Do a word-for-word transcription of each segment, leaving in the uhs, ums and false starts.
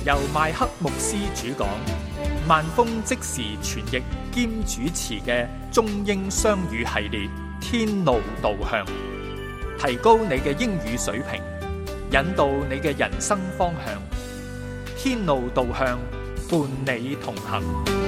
由麥克牧師主講，萬峰即時傳譯兼主持嘅中英雙語系列天路導向，提高你嘅英語水平，引導你嘅人生方向。天路導向，伴你同行。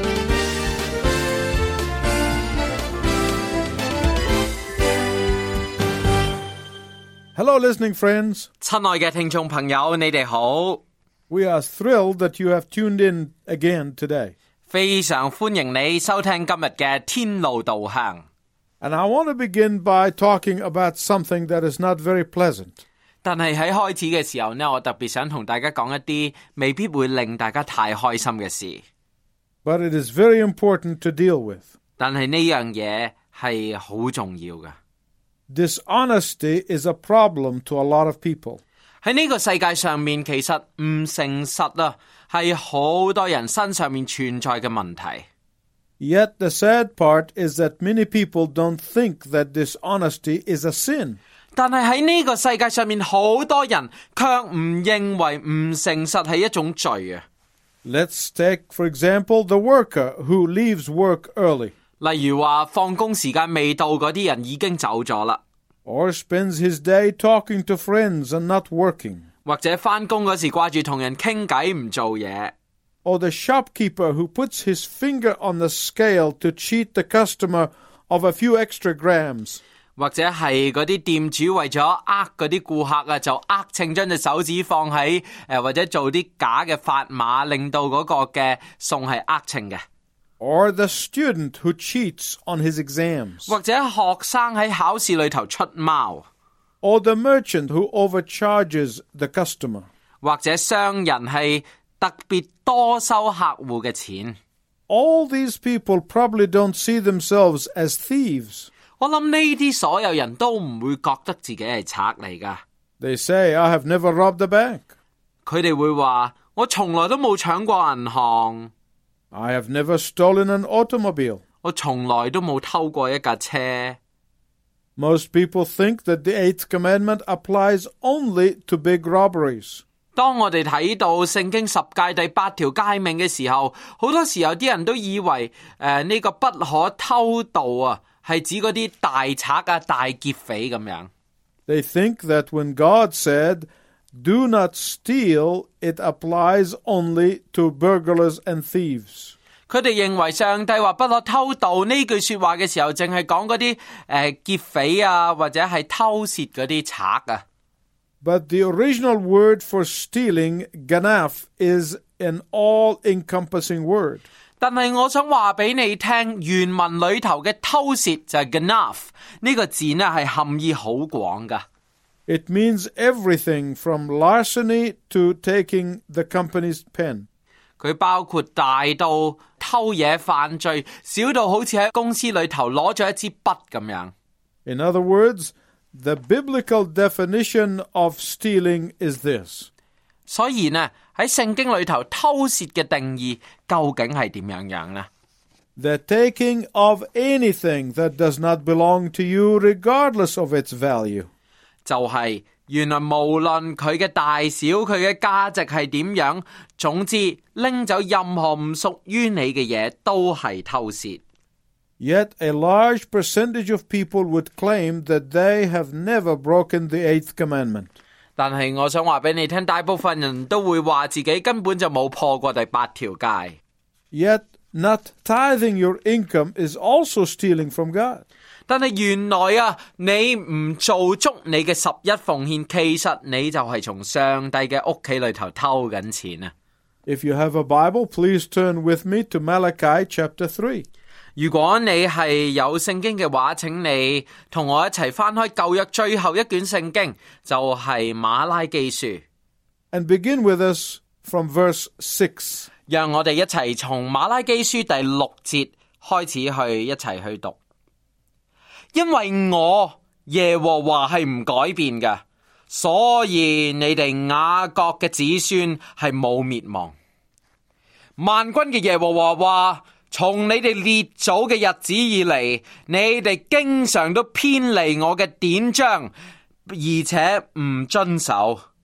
Hello, listening friends. 親愛嘅聽眾朋友，你哋好。 We are thrilled that you have tuned in again today. 非常歡迎你收聽今日嘅天路導向。 And I want to begin by talking about something that is not very pleasant. 但係喺開始嘅時候呢，我特別想同大家講一啲未必會令大家太開心嘅事。 But it is very important to deal with. 但係呢樣嘢係好重要嘅。 Dishonesty is a problem to a lot of people. 喺呢個世界上面，其實唔誠實啊，係好多人身上面存在嘅問題。 Yet the sad part is that many people don't think that dishonesty is a sin. 但係喺呢個世界上面，好多人卻唔認為唔誠實係一種罪啊。 Let's take, for example, the worker who leaves work early. 例如話放工時間未到嗰啲人已經走咗啦， Or spends his day talking to friends and not working. 或者返工嗰時掛住同人傾偈唔做嘢， Or the shopkeeper who puts his finger on the scale to cheat the customer of a few extra grams. 或者係嗰啲店主為咗呃嗰啲顧客啊，就呃稱將隻手指放喺誒、呃、或者做啲假嘅砝碼，令到嗰個嘅餸係呃稱嘅。 Or the student who cheats on his exams. 或者學生喺考試裏頭出貓， Or the merchant who overcharges the customer. 或者商人係特別多收客戶嘅錢。 All these people probably don't see themselves as thieves. 我諗呢啲所有人都唔會覺得自己係賊嚟㗎。 They say, I have never robbed a bank. 佢哋會話，我從來都冇搶過銀行， I have never stolen an automobile. 我從來都冇偷過一架車。 Most people think that the eighth commandment applies only to big robberies. 當我哋睇到聖經十誡第八條誡命嘅時候，好多時候啲人都以為誒呢、呃這個不可偷盜啊，係指嗰啲大賊啊、大劫匪咁樣。 They think that when God said, do not steal, it applies only to burglars and thieves. 佢哋認為上帝話不可偷盜呢句說話嘅時候，淨係講嗰啲誒劫匪啊，或者係偷竊嗰啲賊啊。 But the original word for stealing, ganaf, is an all-encompassing word. 但係我想話俾你聽，原文裏頭嘅偷竊就係 ganaf 呢個字呢，係含義好廣噶。 It means everything from larceny to taking the company's pen. 佢包括大到偷嘢犯罪，小到好似喺公司裏頭攞咗一支筆咁樣。 In other words, the biblical definition of stealing is this. 所以呢，喺聖經裏頭偷竊嘅定義究竟係點樣樣呢？ The taking of anything that does not belong to you regardless of its value. 就係原來無論佢嘅大小，佢嘅價值係點樣，總之拎走任何唔屬於你嘅嘢都係偷竊。 Yet a large percentage of people would claim that they have never broken the eighth commandment. 但係我想話俾你聽，大部分人都會話自己根本就冇破過第八條誡。 Yet not tithing your income is also stealing from God. 但係原來啊，你唔做足你嘅十一奉獻，其實你就係從上帝嘅屋企裏頭偷緊錢啊！ If you have a Bible, please turn with me to Malachi chapter three. 如果你係有聖經嘅話，請你同我一齊翻開舊約最後一卷聖經，就係馬拉基書。 And begin with us from verse six. 讓我哋一齊從馬拉基書第六節開始去一齊去讀。因為我耶和華係唔改變嘅，所以你哋雅各嘅子孫係冇滅亡。萬軍嘅耶和華話，從你哋列祖嘅日子以嚟，你哋經常都偏離我嘅典章，而且唔遵守。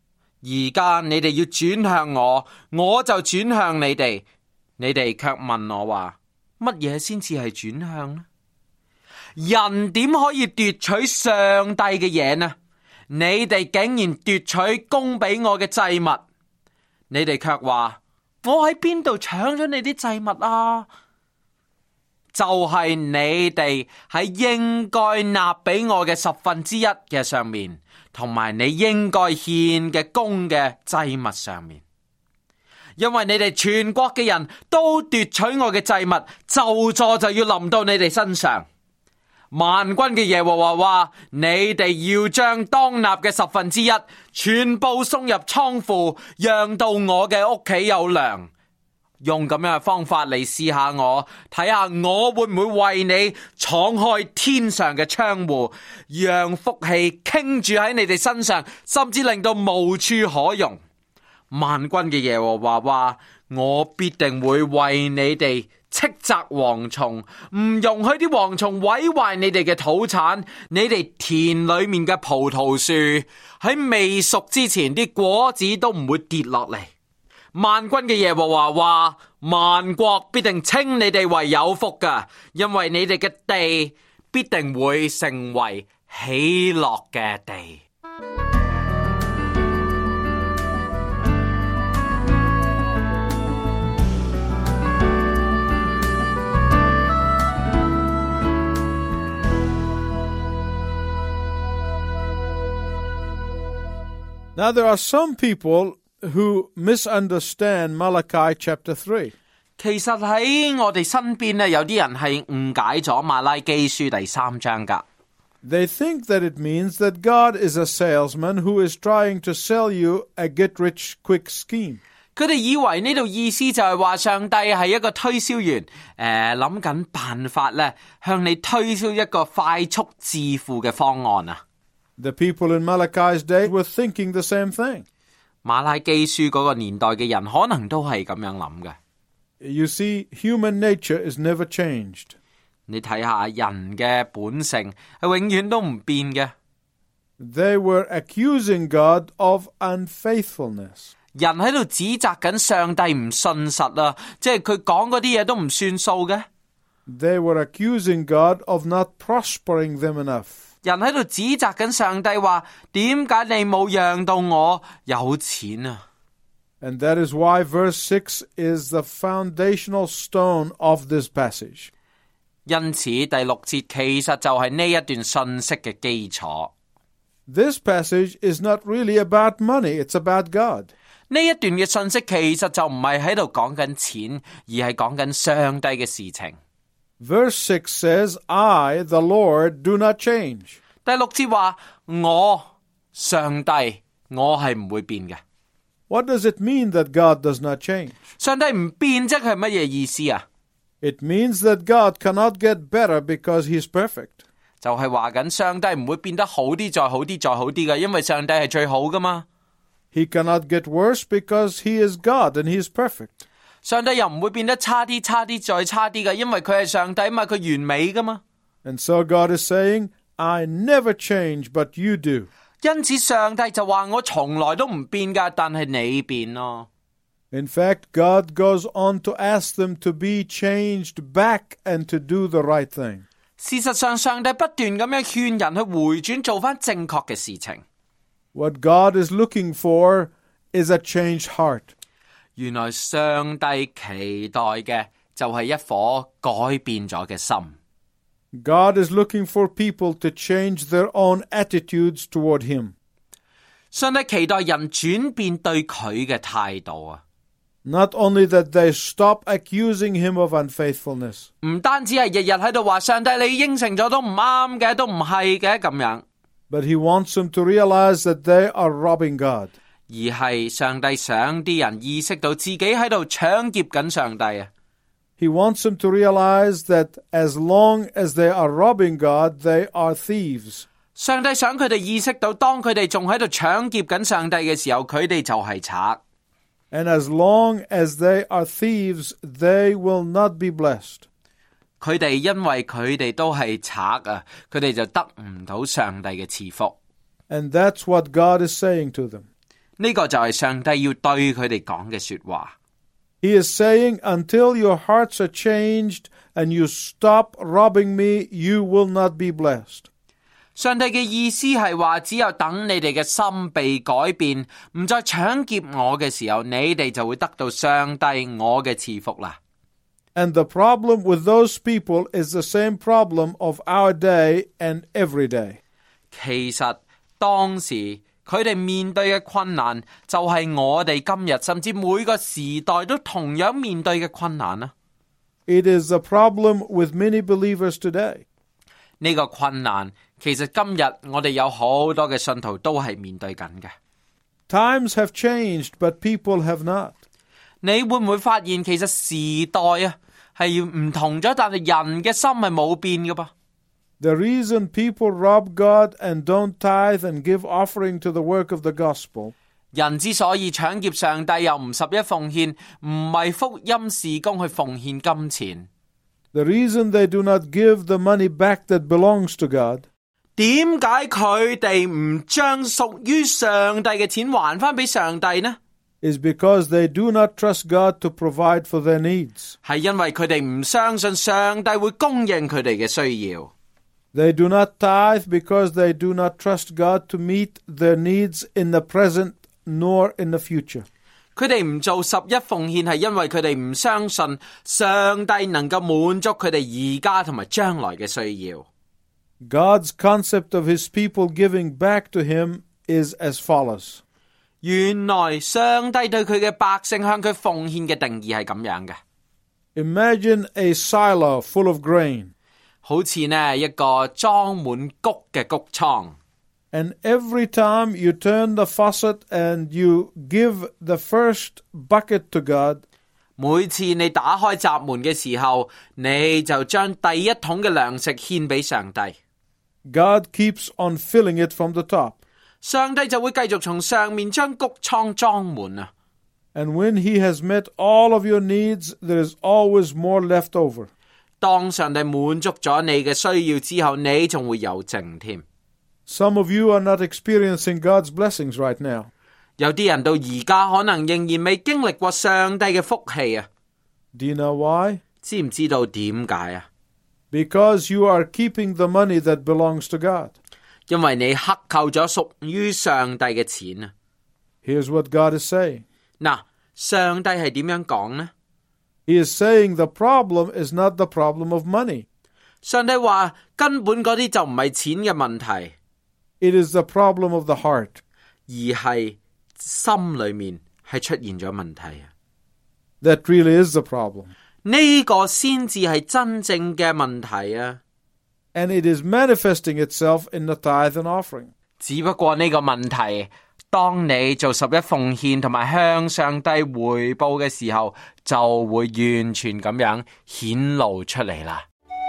而家你哋要轉向我，我就轉向你哋。你哋卻問我話，乜嘢先至係轉向呢？人點可以奪取上帝嘅嘢呢？你哋竟然奪取供俾我嘅祭物，你哋卻話，我喺邊度搶咗你啲祭物啊？就係、是、你哋喺應該納俾我嘅十分之一嘅上面，同埋你應該獻嘅供嘅祭物上面，因為你哋全國嘅人都奪取我嘅祭物，咒詛就要臨到你哋身上。萬軍嘅耶和華話，你哋要將當納嘅十分之一全部送入倉庫，讓到我嘅屋企有糧。用咁樣嘅方法嚟試下我，睇下我會唔會為你敞開天上嘅窗戶，讓福氣傾注喺你哋身上，甚至令到無處可容。萬軍嘅耶和華話，我必定會為你哋斥責蝗蟲，唔容許啲蝗蟲毀壞你哋嘅土產。你哋田裏面嘅葡萄樹喺未熟之前，啲果子都唔會跌落嚟。萬軍嘅耶和華話，萬國必定稱你哋為有福㗎，因為你哋嘅地必定會成為喜樂嘅地。 Now there are some people who misunderstand Malachi chapter three. 其實喺我哋身邊咧，有啲人係誤解咗馬拉基書第三章噶。 They think that it means that God is a salesman who is trying to sell you a get-rich-quick scheme. 佢哋以為呢度意思就係話上帝係一個推銷員，誒諗緊辦法咧，向你推銷一個快速致富嘅方案啊。 The people in Malachi's day were thinking the same thing. 馬拉基書嗰個年代嘅人可能都係咁樣諗嘅。 You see, human nature is never changed. 你睇下人嘅本性係永遠都唔變嘅。 They were accusing God of unfaithfulness. 人喺度指責緊上帝唔信實啊，即係佢講嗰啲嘢都唔算數嘅。 They were accusing God of not prospering them enough. 人喺度指責緊上帝話，點解你冇讓到我有錢啊？ And that is why verse six is the foundational stone of this passage. 因此第六節其實就係呢一段信息嘅基礎。 This passage is not really about money, it's about God. 呢一段嘅信息其實就唔係喺度講緊錢，而係講緊上帝嘅事情。 Verse six says, I, the Lord, do not change. 第六節話，我上帝我係唔會變嘅。 What does it mean that God does not change? 上帝唔變即係乜嘢意思啊？ It means that God cannot get better because He's perfect. 就係話緊上帝唔會變得好啲再好啲再好啲嘅，因為上帝係最好噶嘛。 He cannot get worse because He is God and He is perfect. 上帝又唔會變得差啲差啲再差啲嘅，因為佢係上帝嘛，佢完美噶嘛。 And so God is saying, I never change, but you do. 因此上帝就話我從來都唔變噶，但係你變咯。 In fact, God goes on to ask them to be changed back and to do the right thing. 事實上，上帝不斷咁樣勸人去回轉做翻正確嘅事情。 What God is looking for is a changed heart. 原來上帝期待嘅就係一顆改變咗嘅心。 God is looking for people to change their own attitudes toward Him. 上帝期待人轉變對佢嘅態度啊！ Not only that they stop accusing Him of unfaithfulness. 唔單止係日日喺度話上帝你應承咗都唔啱嘅，都唔係嘅咁樣。 But He wants them to realize that they are robbing God. 而係上帝想啲人意識到自己喺度搶劫緊上帝啊！ He wants them to realize that as long as they are robbing God, they are thieves. 上帝想佢哋意識到，當佢哋仲喺度搶劫緊上帝嘅時候，佢哋就係賊。 And as long as they are thieves, they will not be blessed. 佢哋因為佢哋都係賊啊，佢哋就得唔到上帝嘅賜福。 And that's what God is saying to them. 呢個就係上帝要對佢哋講嘅說話。 He is saying, until your hearts are changed and you stop robbing me, you will not be blessed. 上帝嘅意思係話，只有等你哋嘅心被改變，唔再搶劫我嘅時候，你哋就會得到上帝我嘅賜福啦。 And the problem with those people is the same problem of our day and every day. 其實當時佢哋面對嘅困難就係我哋今日甚至每個時代都同樣面對嘅困難啦。 It is the problem with many believers today. 呢個困難其實今日我哋有好多嘅信徒都係面對緊嘅。 Times have changed, but people have not. 你會唔會發現其實時代啊係唔同咗，但係人嘅心係冇變嘅噃。 The reason people rob God and don't tithe and give offering to the work of the gospel, 人之所以搶劫上帝又唔十一奉獻，唔係福音事工去奉獻金錢。 the reason they do not give the money back that belongs to God, 點解佢哋唔將屬於上帝嘅錢還返俾上帝呢？ is because they do not trust God to provide for their needs. 係因為佢哋唔相信上帝會供應佢哋嘅需要。 They do not tithe because they do not trust God to meet their needs in the present nor in the future. 佢哋唔做十一奉獻係因為佢哋唔相信上帝能夠滿足佢哋而家同埋將來嘅需要。 God's concept of his people giving back to him is as follows. 原來上帝對佢嘅百姓向佢奉獻嘅定義係咁樣嘅。 Imagine a silo full of grain, 好似呢一個裝滿穀嘅穀倉。 and every time you turn the faucet and you give the first bucket to God, 每次你打開閘門嘅時候，你就將第一桶嘅糧食獻俾上帝。 God keeps on filling it from the top. 上帝就會繼續從上面將穀倉裝滿啊。 And when he has met all of your needs, there is always more left over. 當上帝滿足咗你嘅需要之後，你仲會有剩添。 Some of you are not experiencing God's blessings right now. 有啲人到而家可能仍然未經歷過上帝嘅福氣啊。 Do you know why? 知唔知道點解啊？ Because you are keeping the money that belongs to God. 因為你克扣咗屬於上帝嘅錢啊。 Here's what God is saying. 嗱，上帝係點樣講呢？ He is saying the problem is not the problem of money. 上帝話根本嗰啲就唔係錢嘅問題， It is the problem of the heart. 而係心裏面係出現咗問題啊。 That really is the problem. 呢個先至係真正嘅問題啊。 And it is manifesting itself in the tithe and offering. 只不過呢個問題，當你做十一奉獻同埋向上帝回報嘅時候，就會完全咁樣顯露出嚟啦。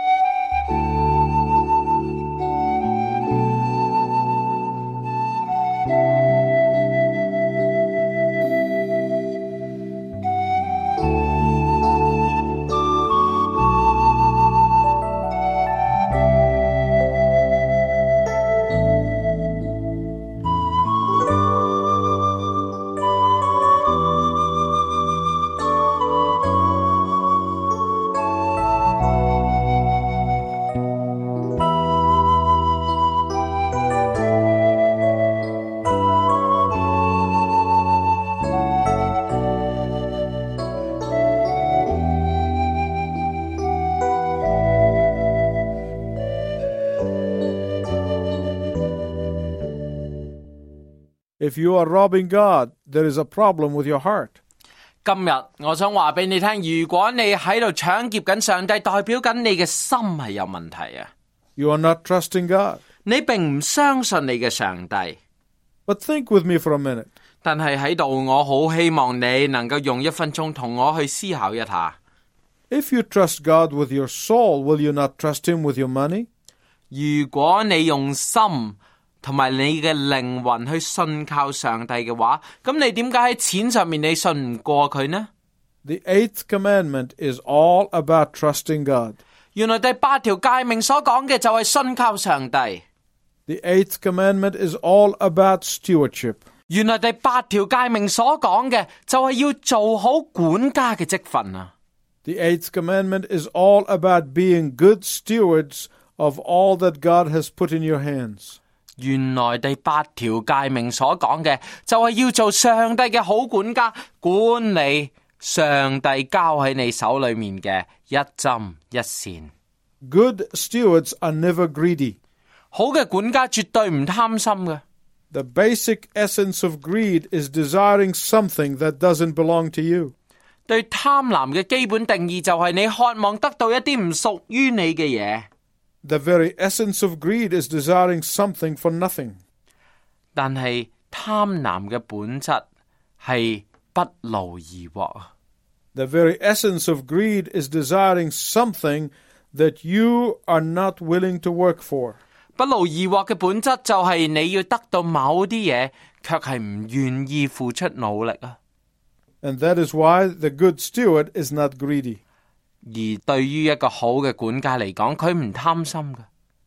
If you are robbing God, there is a problem with your heart. 今日我想話俾你聽，如果你喺度搶劫緊上帝，代表緊你嘅心係有問題啊！ You are not trusting God. 你並唔相信你嘅上帝。 But think with me for a minute. 但係喺度，我好希望你能夠用一分鐘同我去思考一下。 If you trust God with your soul, will you not trust him with your money? 如果你用心同埋你嘅靈魂去信靠上帝嘅話，咁你點解喺錢上面你信唔過佢呢？ The eighth commandment is all about trusting God. 原來第八條誡命所講嘅就係信靠上帝。 The eighth commandment is all about stewardship. 原來第八條誡命所講嘅就係要做好管家嘅職分啊。 The eighth commandment is all about being good stewards of all that God has put in your hands. 原來第八條誡命所講嘅就係要做上帝嘅好管家，管理上帝交喺你手裏面嘅一針一線。 Good stewards are never greedy. 好嘅管家絕對唔貪心嘅。 The basic essence of greed is desiring something that doesn't belong to you. 對貪婪嘅基本定義就係你渴望得到一啲唔屬於你嘅嘢。 The very essence of greed is desiring something for nothing. 但係貪婪嘅本質係不勞而獲。 The very essence of greed is desiring something that you are not willing to work for. 不勞而獲嘅本質就係你要得到某啲嘢，卻係唔願意付出努力啊。 And that is why the good steward is not greedy. 而對於一個好嘅管家嚟講，佢唔貪心嘅。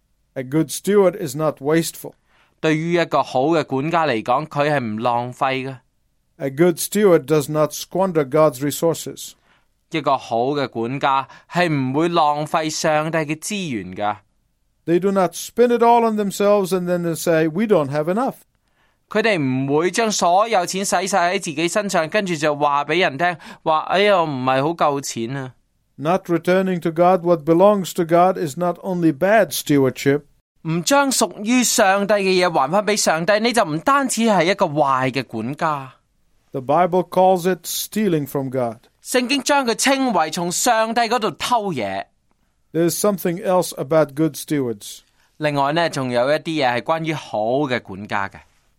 A good steward is not wasteful. 對於一個好嘅管家嚟講，佢係唔浪費嘅。 A good steward does not squander God's resources. 一個好嘅管家係唔會浪費上帝嘅資源㗎。 They do not spend it all on themselves and then they say, we don't have enough. 佢哋唔會將所有錢使晒喺自己身上，跟住就話俾人聽，話哎呀唔係好夠錢啊。 Not returning to God what belongs to God is not only bad stewardship. 唔將屬於上帝嘅嘢還翻俾上帝，你就唔單止係一個壞嘅管家。 The Bible calls it stealing from God. 聖經將佢稱為從上帝嗰度偷嘢。 There is something else about good stewards. 另外呢，仲有一啲嘢係關於好嘅管家嘅。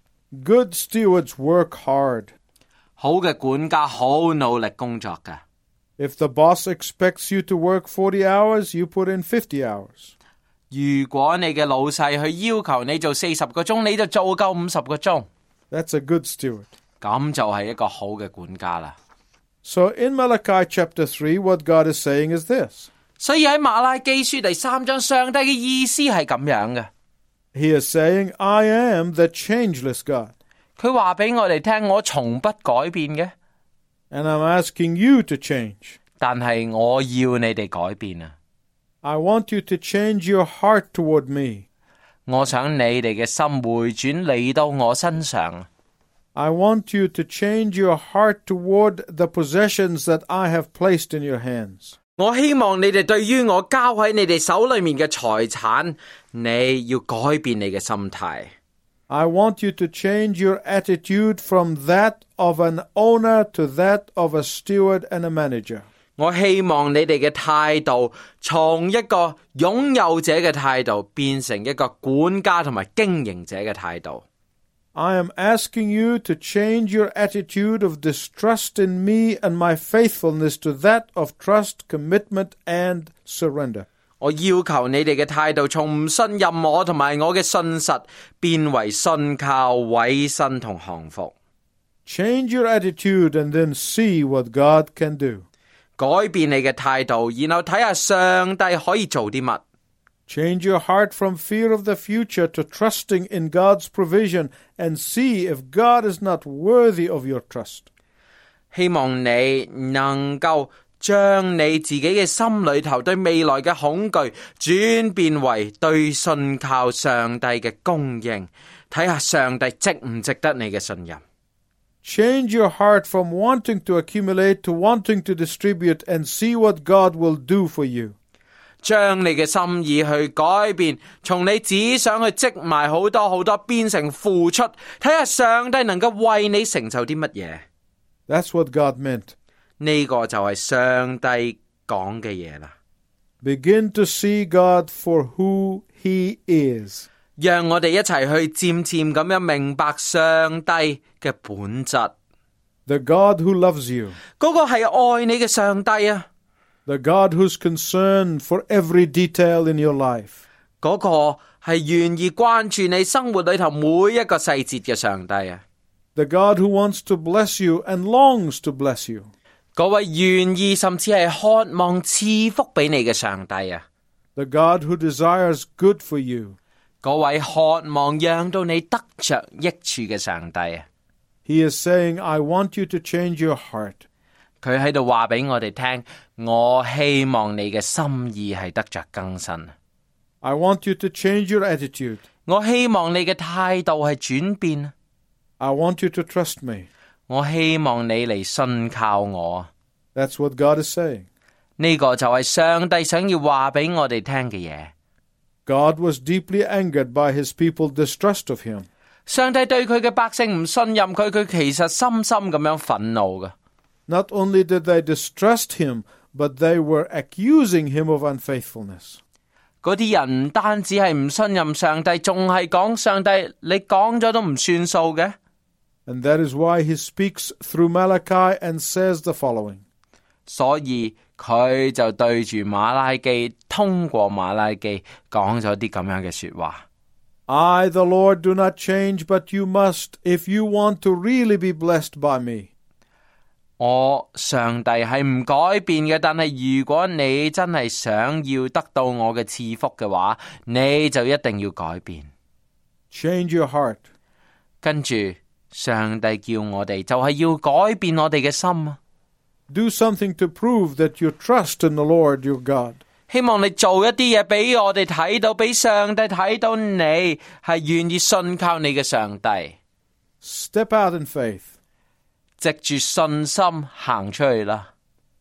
Good stewards work hard. 好嘅管家好努力工作㗎。 If the boss expects you to work forty hours, you put in fifty hours. 如果你嘅老細去要求你做四十個鐘，你就做夠五十個鐘。 That's a good steward. 咁就係一個好嘅管家啦。 So in Malachi chapter three, what God is saying is this. 所以喺馬拉基書第三章，上帝嘅意思係咁樣嘅。 He is saying, I am the changeless God. 佢話俾我哋聽，我從不改變嘅。 And I'm asking you to change. 但係我要你哋改變啊！ I want you to change your heart toward me. 我想你哋嘅心回轉嚟到我身上。 I want you to change your heart toward the possessions that I have placed in your hands. 我希望你哋對於我交喺你哋手裏面嘅財產，你要改變你嘅心態。 I want you to change your attitude from that of an owner to that of a steward and a manager. 我希望你哋嘅態度從一個擁有者嘅態度變成一個管家同埋經營者嘅態度。 I am asking you to change your attitude of distrust in me and my faithfulness to that of trust, commitment, and surrender. 我要求你哋嘅態度從唔信任我同埋我嘅信實，變為信靠、委身同降服。 Change your attitude and then see what God can do. 改變你嘅態度，然後睇下上帝可以做啲乜。 Change your heart from fear of the future to trusting in God's provision and see if God is not worthy of your trust. 希望你能夠將你自己嘅心裏頭對未來嘅恐懼轉變為對信靠上帝嘅供應，睇下上帝值唔值得你嘅信任。 Change your heart from wanting to accumulate to wanting to distribute and see what God will do for you. 將你嘅心意去改變，從你只想去積埋好多好多，變成付出，睇下上帝能夠為你成就啲乜嘢。 That's what God meant. 呢個就係上帝講嘅嘢啦。 Begin to see God for who He is. 讓我哋一齊去漸漸咁樣明白上帝嘅本質。 The God who loves you. 嗰個係愛你嘅上帝啊。 The God who's concerned for every detail in your life. 嗰個係願意關注你生活裏頭每一個細節嘅上帝啊。 The God who wants to bless you and longs to bless you. 嗰位願意甚至係渴望賜福俾你嘅上帝啊。 The God who desires good for you. 嗰位渴望讓到你得着益處嘅上帝啊。 He is saying, I want you to change your heart. 佢喺度話俾我哋聽，我希望你嘅心意係得着更新。 I want you to change your attitude. 我希望你嘅態度係轉變。 I want you to trust me. 我希望你嚟信靠我。 That's what God is saying. 呢個就係上帝想要話俾我哋聽嘅嘢。 God was deeply angered by his people's distrust of him. 上帝對佢嘅百姓唔信任佢，佢其實深深咁樣憤怒嘅。 Not only did they distrust him, but they were accusing him of unfaithfulness. 嗰啲人唔單止係唔信任上帝，仲係講上帝，你講咗都唔算數嘅。 And that is why he speaks through Malachi and says the following. 所以佢就對住馬拉基，通過馬拉基講咗啲咁樣嘅說話。 I, the Lord, do not change, but you must, if you want to really be blessed by me. 我上帝係唔改變嘅，但係如果你真係想要得到我嘅賜福嘅話，你就一定要改變。 Change your heart. 跟住上帝叫我哋就係要改變我哋嘅心啊！ Do something to prove that you trust in the Lord your God. 希望你做一啲嘢俾我哋睇到，俾上帝睇到你係願意信靠你嘅上帝。 Step out in faith. 藉住信心行出去啦。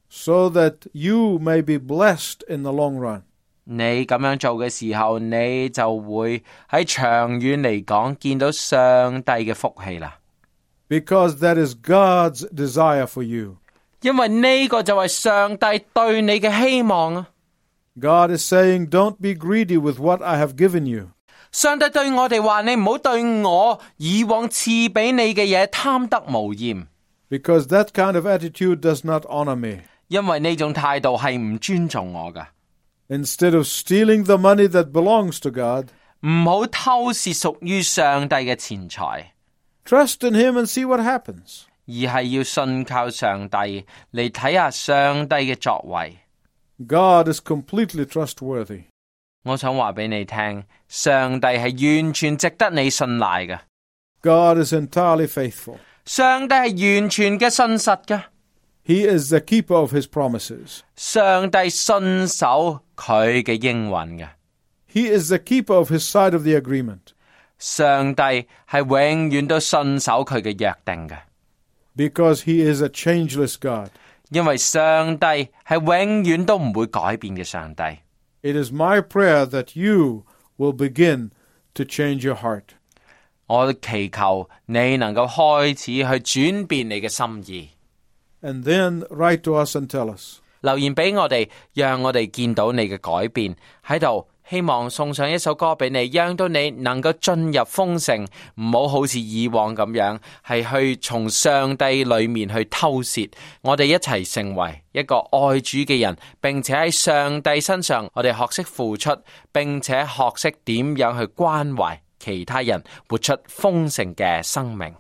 So that you may be blessed in the long run. 你咁樣做嘅時候，你就會喺長遠嚟講見到上帝嘅福氣啦。 Because that is God's desire for you. 因為呢個就係上帝對你嘅希望啊。 God is saying, don't be greedy with what I have given you. 上帝對我哋話，你唔好對我以往賜俾你嘅嘢貪得無厭。 Because that kind of attitude does not honor me. 因為呢種態度係唔尊重我噶。 Instead of stealing the money that belongs to God, 唔好偷竊屬於上帝嘅錢財。 trust in him and see what happens. 而係要信靠上帝嚟睇下上帝嘅作為。 God is completely trustworthy. 我想話俾你聽，上帝係完全值得你信賴嘅。 God is entirely faithful. 上帝係完全嘅信實嘅。 He is the keeper of his promises. 上帝信守佢嘅應允嘅。 He is the keeper of his side of the agreement. 上帝係永遠都信守佢嘅約定嘅。 Because he is a changeless God. 因為上帝係永遠都唔會改變嘅上帝。 It is my prayer that you will begin to change your heart. 我祈求你能夠開始去轉變你嘅心意。 And then write to us and tell us. 留言俾我哋，讓我哋見到你嘅改變喺度。希望送上一首歌俾你，讓到你能夠進入豐盛，唔好好似以往咁樣，係去從上帝裏面去偷竊。我哋一齊成為一個愛主嘅人，並且喺上帝身上，我哋學識付出，並且學識點樣去關懷其他人，活出豐盛嘅生命。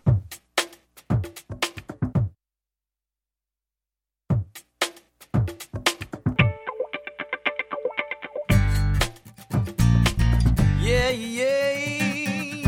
Yeah, yeah,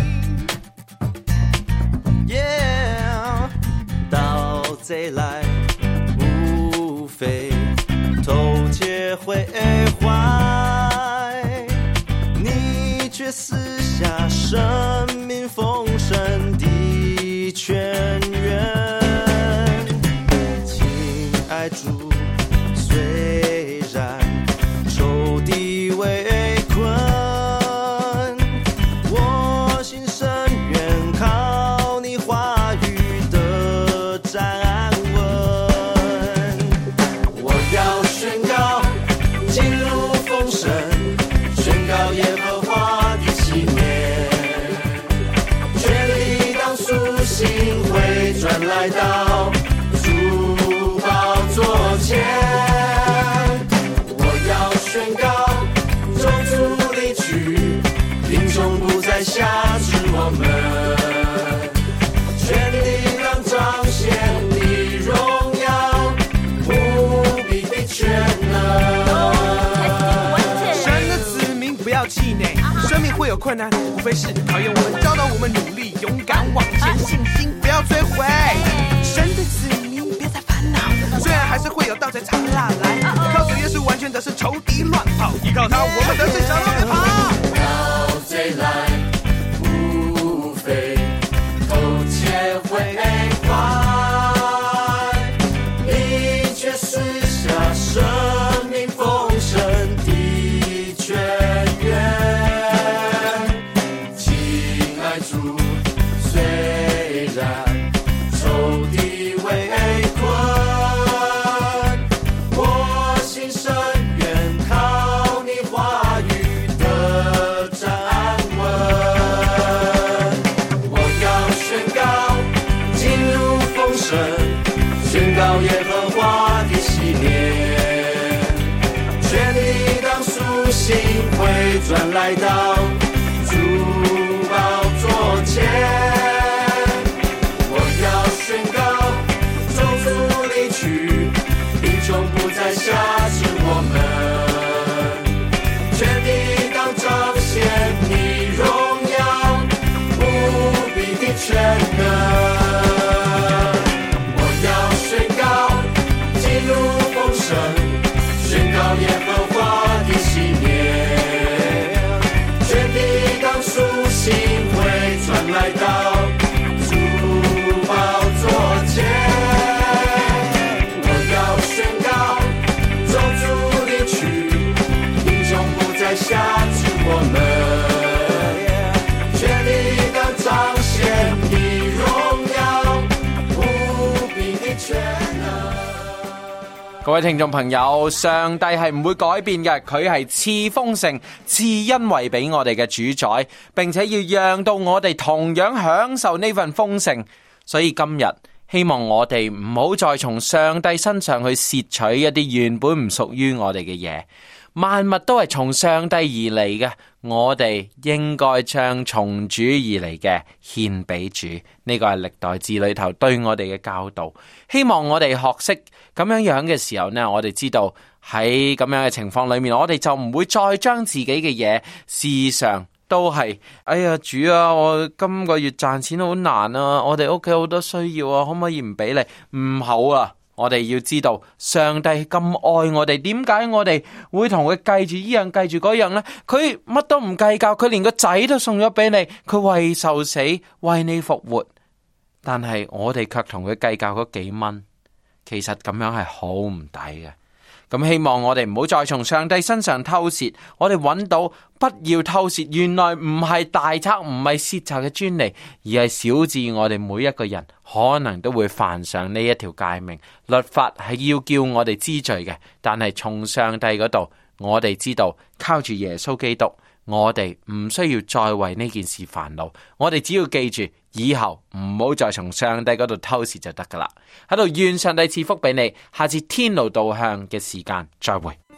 yeah. 盗贼来，无非偷窃毁坏，你却撕下生命丰盛的泉源。亲爱主，虽然仇敌围困，转来到主宝座前，我要宣告咒诅离去，贫穷不再辖制我们，全地让彰显你荣耀，无比的全能。 神的子民不要气馁，生命会有困难，无非是考验我们，教导我们努力，勇敢往前，信心不要摧毁。 我们得罪神了，别跑！ 盗贼来，无非偷窃毁坏，你却赐下生命丰盛的泉源。亲爱主，虽然仇敌围困，我心深愿靠你话语的站稳。我要宣告进入丰盛，宣告耶和华的喜年，全力当苏醒回转来到主宝座前。我要宣告咒诅离去，贫穷不再辖制我们，全地当彰显你荣耀无比的全能。我要宣告进入丰盛，宣告耶和华的喜年，全地当苏醒回转来到主宝座前。我要宣告咒诅离去，贫穷不再辖制我们，全地当彰显你荣耀无比的全能。 各位聽眾朋友，上帝係唔會改變嘅，佢係賜豐盛、賜恩惠俾我哋嘅主宰，並且要讓到我哋同樣享受呢份豐盛。所以今日希望我哋唔好再從上帝身上去竊取一啲原本唔屬於我哋嘅嘢。萬物都係從上帝而嚟嘅，我哋應該將從主而嚟嘅獻俾主。呢個係歷代志裏頭對我哋嘅教導。希望我哋學識咁樣樣嘅時候呢，我哋知道喺咁樣嘅情況裏面，我哋就唔會再將自己嘅嘢事上都係，哎呀主啊，我今個月賺錢好難啊，我哋屋企好多需要啊，可唔可以唔俾你？唔好啊！我哋要知道上帝咁愛我哋，點解我哋會同佢計住依樣計住嗰樣呢？佢乜都唔計較，佢連個仔都送咗俾你，佢為受死為你復活，但係我哋卻同佢計較嗰幾蚊，其實咁樣係好唔抵嘅。咁希望我哋唔好再從上帝身上偷竊，我哋揾到不要偷竊，原來唔係大賊，唔係竊賊嘅專利，而係小至我哋每一個人可能都會犯上呢一條誡命。律法係要叫我哋知罪嘅，但係從上帝嗰度，我哋知道靠住耶穌基督，我哋唔需要再為呢件事煩惱，我哋只要記住以後唔好再從上帝嗰度偷竊就得噶啦。喺度願上帝賜福俾你，下次天路導向嘅時間再會。